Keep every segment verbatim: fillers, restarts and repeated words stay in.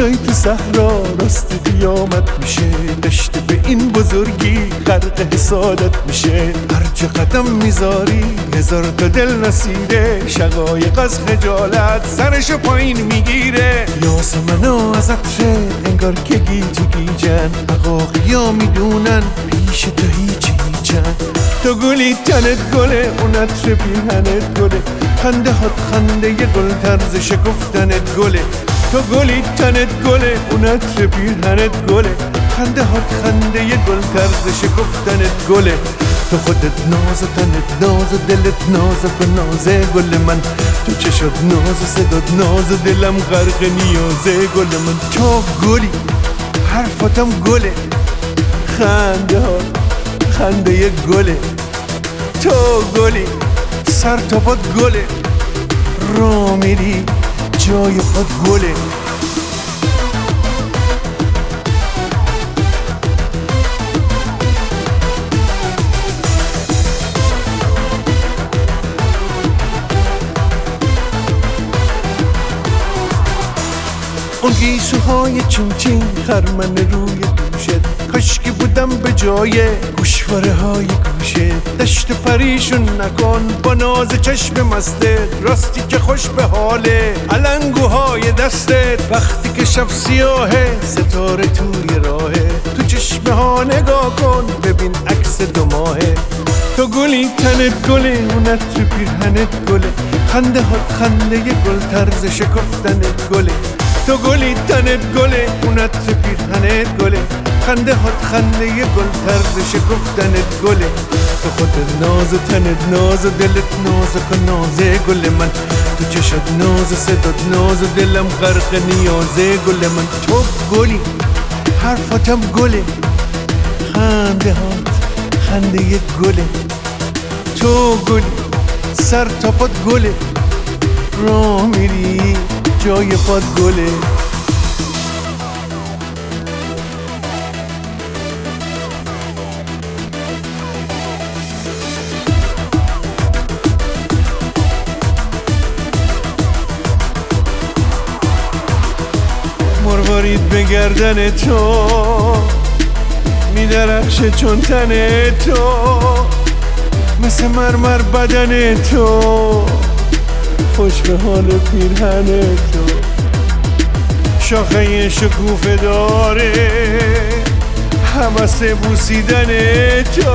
میای تو صحرا راست قیامت میشه، دشت به این بزرگی غرق حسادت میشه. هر چه قدم میذاری هزار تا دل نصیره، شقایق از خجالت سرشو پایین میگیره. یاسمنا از عطره انگار که گیج گیجن، عقاقیا میدونن پیش تو هیچ هیچن. تو گلی تنت گله، اون عطر پیرهنت گله، خنده هات خنده ی گل طرز شکفتنت گله. تو گلی تنت گله، اون عطر پیرهنت گله، خنده هات خنده ی گل طرز شکفتنت گله. تو خودت ناز و تنت ناز و دلت نازک و نازه گل من، تو چشات ناز و صدات ناز و دلم غرق نیازه گل من. تو گلی حرفاتم گله، خنده ها خنده ی گله. تو گلی سر تا پات گله، را میری جای خود گله. اون گیسوهای چین چین خرمن روی دوشت، کاشکی بودم به جای گوشواره های گوشت. دشت پریشون نکن با ناز چشم مستت، راستی که خوش به حاله علنگوهای دستت. وقتی که شب سیاهه ستاره توی راهه، تو چشمه ها نگاه کن ببین عکس دو ماهه. تو گلی تنت گله، اون عطر پیرهنت گله، خنده هات خنده ی گل طرز شکفتنت گله. تو گلی تنت گله، اون عطر پیرهنت گله، خنده هات خنده ی گل طرز شکفتنت گله. تو خودت ناز و تنت ناز و دلت نازک و نازه گل من، تو چشات ناز و صدات ناز و دلم غرق نیازه گل من. تو گلی حرفاتم گله، خنده هات خنده ی گله. تو گلی سر تا پات گله، را میری جای پات گله. مروارید به گردن تو میدرخشه چون تن تو، مثل مرمر بدن تو خوش به حال پیرهن تو. شاخه شکوفه داره حوث بوسیدن تو،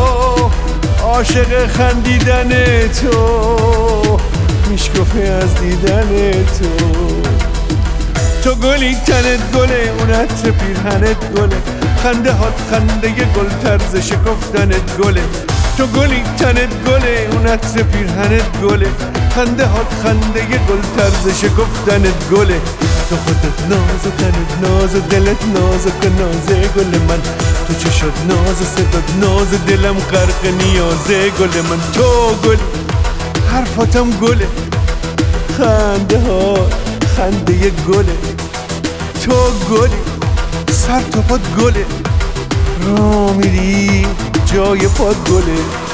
عاشق خندیدن تو، میشکفه از دیدن تو. تو گلی تنت گله، اون عطر پیرهنت گله، خنده هات خنده ی گل طرز شکفتنت گله. تو گلی تنت گله، اون عطر پیرهنت گله، خنده هات خنده ی گل طرز شکفتنت گله. تو خودت ناز و تنت ناز و دلت نازک و نازه گل من، تو چشات ناز و صدات ناز و دلم غرق نیازه گل من. تو گلی حرفاتم گله، خنده ها خنده ی گله. تو گلی سر تا پات گله، را میری جای پات گله.